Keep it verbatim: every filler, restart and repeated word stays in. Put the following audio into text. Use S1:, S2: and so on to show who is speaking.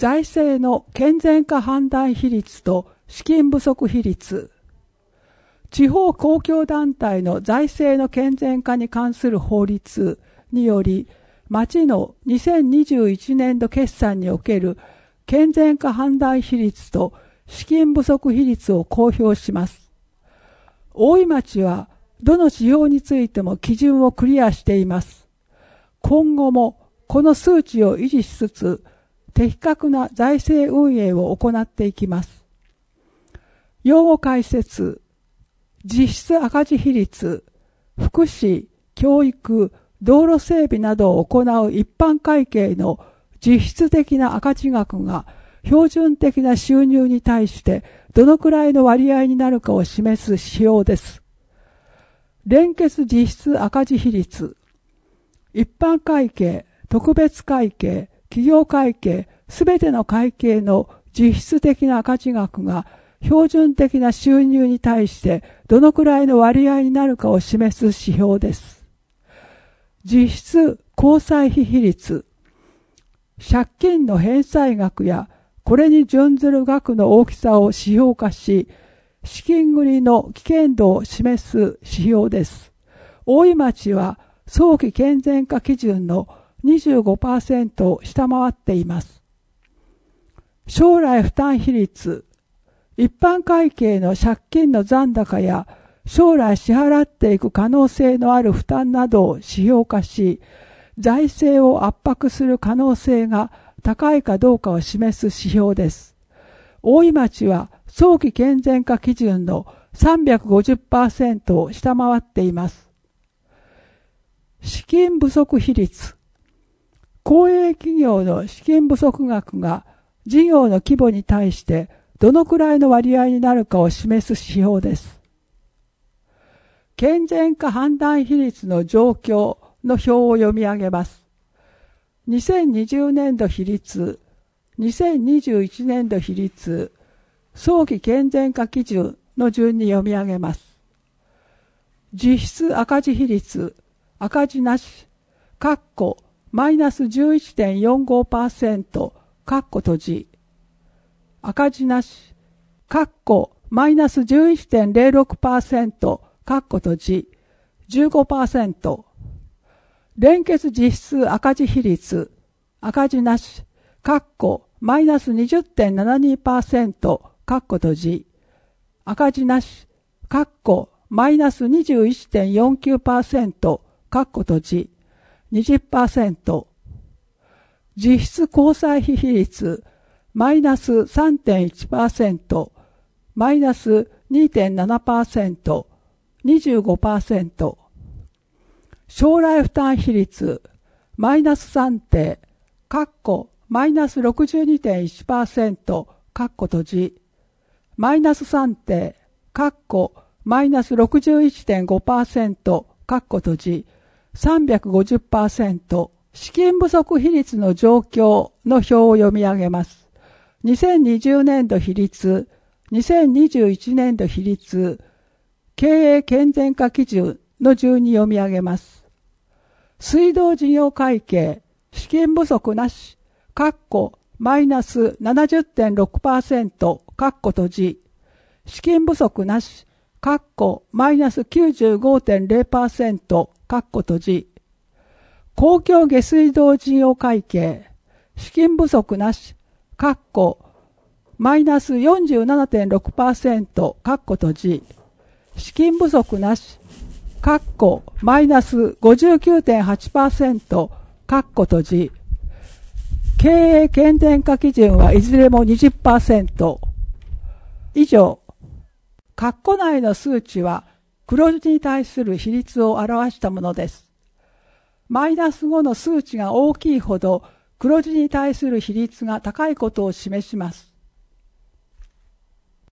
S1: 財政の健全化判断比率と資金不足比率。地方公共団体の財政の健全化に関する法律により、町のにせんにじゅういちねんど決算における健全化判断比率と資金不足比率を公表します。大井町はどの指標についても基準をクリアしています。今後もこの数値を維持しつつ、的確な財政運営を行っていきます。用語解説、実質赤字比率、福祉、教育、道路整備などを行う一般会計の実質的な赤字額が標準的な収入に対してどのくらいの割合になるかを示す指標です。連結実質赤字比率、一般会計、特別会計、企業会計、すべての会計の実質的な赤字額が標準的な収入に対してどのくらいの割合になるかを示す指標です。実質公債費比率、借金の返済額やこれに準ずる額の大きさを指標化し、資金繰りの危険度を示す指標です。大井町は早期健全化基準の にじゅうごパーセント を下回っています。将来負担比率、一般会計の借金の残高や将来支払っていく可能性のある負担などを指標化し、財政を圧迫する可能性が高いかどうかを示す指標です。大井町は早期健全化基準の さんびゃくごじゅっパーセント を下回っています。資金不足比率、公営企業の資金不足額が事業の規模に対してどのくらいの割合になるかを示す指標です。健全化判断比率の状況の表を読み上げます。にせんにじゅうねんど比率、にせんにじゅういちねんど比率、早期健全化基準の順に読み上げます。実質赤字比率、赤字なし、括弧マイナス じゅういってんよんごパーセント、括弧閉じ。赤字なし、括弧マイナス じゅういってんぜろろくパーセント、括弧閉じ、じゅうごパーセント。連結実質赤字比率、赤字なし、括弧マイナス にじゅってんななにパーセント、括弧閉じ、赤字なし、括弧マイナス にじゅういってんよんきゅうパーセント、括弧閉じ、にじゅっパーセント。実質公債費比率、マイナス さんてんいちパーセント、マイナス にてんななパーセント、にじゅうごパーセント。将来負担比率、マイナスさんてん、括弧マイナス ろくじゅうにてんいちパーセント、括弧閉じ、マイナスさんてん、括弧マイナス ろくじゅういってんごパーセント、括弧閉じ、さんびゃくごじゅっパーセント。資金不足比率の状況の表を読み上げます。にせんにじゅうねんど比率、にせんにじゅういちねんど比率、経営健全化基準の順に読み上げます。水道事業会計、資金不足なし、括弧マイナス ななじゅってんろくパーセント、括弧閉じ、資金不足なし、括弧マイナス きゅうじゅうごてんぜろパーセント、括弧閉じ、公共下水道事業会計、資金不足なし、括弧マイナス よんじゅうななてんろくパーセント、括弧閉じ、資金不足なし、括弧マイナス ごじゅうきゅうてんはちパーセント、括弧閉じ、経営健全化基準はいずれも にじゅっパーセント。以上、括弧内の数値は黒字に対する比率を表したものです。マイナスごの数値が大きいほど黒字に対する比率が高いことを示します。